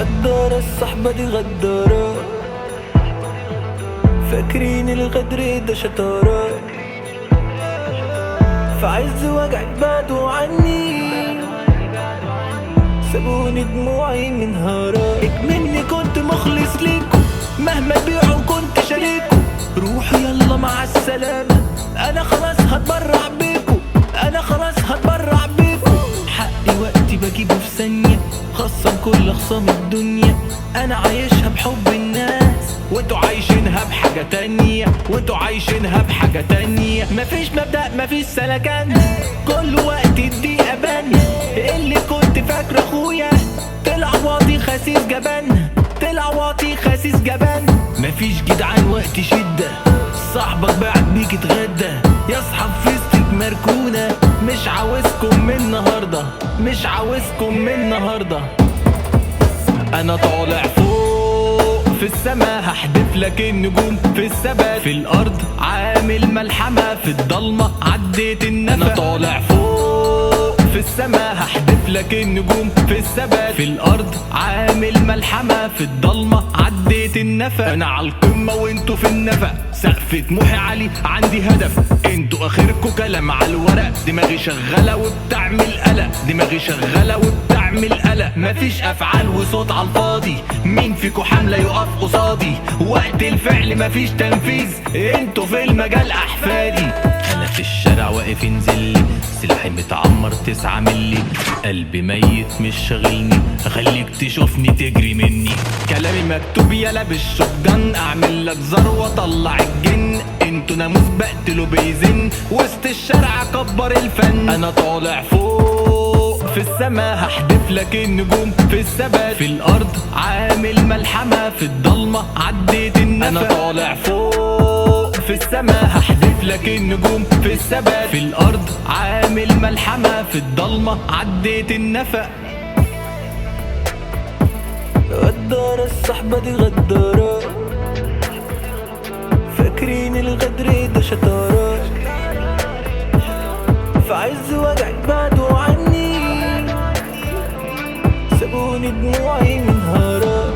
غدارة الصحبة دي غدارة، فاكرين الغدر ده شطارة، في عز وجعي بعدوا عني، سابوني دموعي منهارة. مني كنت مخلص ليكو، مهما بيعوا كنت شريكو، روحوا يلا مع السلامة، انا خلاص هتبرع بيكو، انا خلاص هتبرع بيكو. حقي وقتي بجيبه في ثانية، خصم كل خصام الدنيا، انا عايشها بحب الناس، وانتوا عايشينها بحاجة تانية، وانتوا عايشينها بحاجة تانية. مفيش مبدأ مفيش سلكان، كل وقت الدقيقة بان، اللي كنت فاكره اخويا طلع واطي خسيس جبان، طلع واطي خسيس جبان. مفيش جدعان وقت شدة، صاحبك بعد بيك اتغدى، يا اصحاب فيستك مركونة، مش عاوزكم من النهاردة، مش عاوزكم من النهاردة. انا طالع فوق في السما، هحدف لك النجوم في الثبات، في الارض عامل ملحمة، في الضلمة عديت النفق. انا طالع فوق في السما، هحدف لك النجوم في الثبات، في الارض عامل ملحمة، في الضلمة عديت النفق. انا على القمة وانتوا في النفق، سقف طموحي عالي عندي هدف، انتوا اخركوا كلام على الورق، دماغي شغالة وبتعمل قلق، دماغي شغالة وبتعمل قلق. مفيش افعال وصوت على الفاضي، مين فيكوا حملة يقف قصادي، وقت الفعل مفيش تنفيذ، انتوا في المجال احفادي. انا في الشارع واقف انزلي، سلاحي متعمر 9 ملي، قلبي ميت مش شاغلني، خليك تشوفني تجري مني. كلامي مكتوب يلا بالشوتجن، اعمل لك زر واطلع الجن، انتوا ناموس بقتلوا بيزن، وسط الشارع اكبر الفن. انا طالع فوق في السما، هحدف لك النجوم في الثبات، في الارض عامل ملحمة، في الضلمة عديت النفق. انا طالع فوق في السما، هحدف لك النجوم في الثبات، في الارض عامل ملحمة، في الضلمة عديت النفق. غدارة الصحبة دي غدارة، فاكرين الغدر ده شطارة، في عز وجعي بعدوا عني، سابوني دموعي منهارة.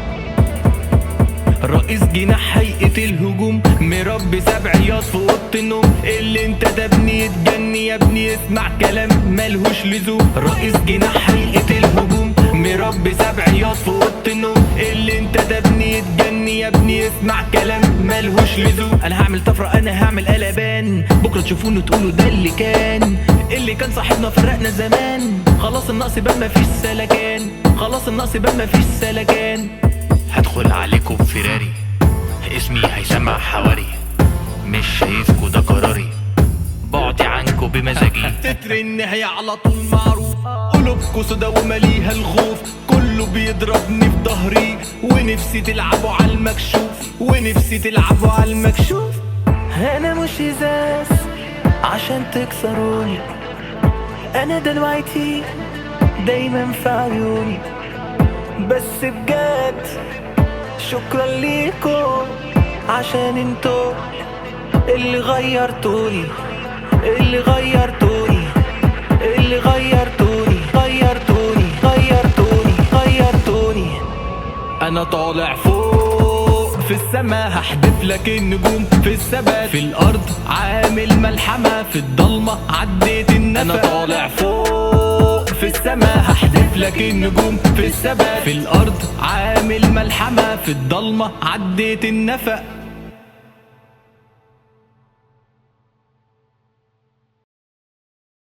رئيس جناح هيئة الهجوم، مربي 7 عياط في اوضة النوم، اللي انت ده ابني يتجني يا ابني، اسمع كلام ملهوش لزوم. رئيس جناح هيئة الهجوم، مربي 7 عياط في اوضة النوم، اللي انت ده ابني يتجني يا ابني، اسمع كلام ملهوش لزوم. انا هعمل طفرة، انا هعمل قلبان، بكرة تشوفونه تقولوا ده اللي كان صاحبنا فرقنا زمان، خلاص النقص بقى مفيش سلكان، خلاص النقص بقى مفيش سلكان. هدخل عليكم بفراري، اسمي هيسمع حواري، مش شايفكوا ده قراري، بعدي عنكوا بمزاجي. تتر النهاية على طول معروف، قلوبكوا سودا ومليها الخوف، كله بيضربني في ظهري، ونفسي تلعبوا على المكشوف، ونفسي تلعبوا على المكشوف. انا مش ازاز عشان تكسروني، انا دلوقتي دايما في عيوني، بس بجد شكرا ليكم، عشان انتوا اللي غيرتوني، اللي غيرتوني، اللي غيرتوني، غيرتوني، غيرتوني، غيرتوني. انا طالع فوق في السما، هحدف لك النجوم في الثبات، في الارض عامل ملحمة، في الضلمة عديت النفق. انا طالع فوق في السما، هحدف لك النجوم في الثبات، في الارض عامل ملحمة، في الضلمة عديت النفق.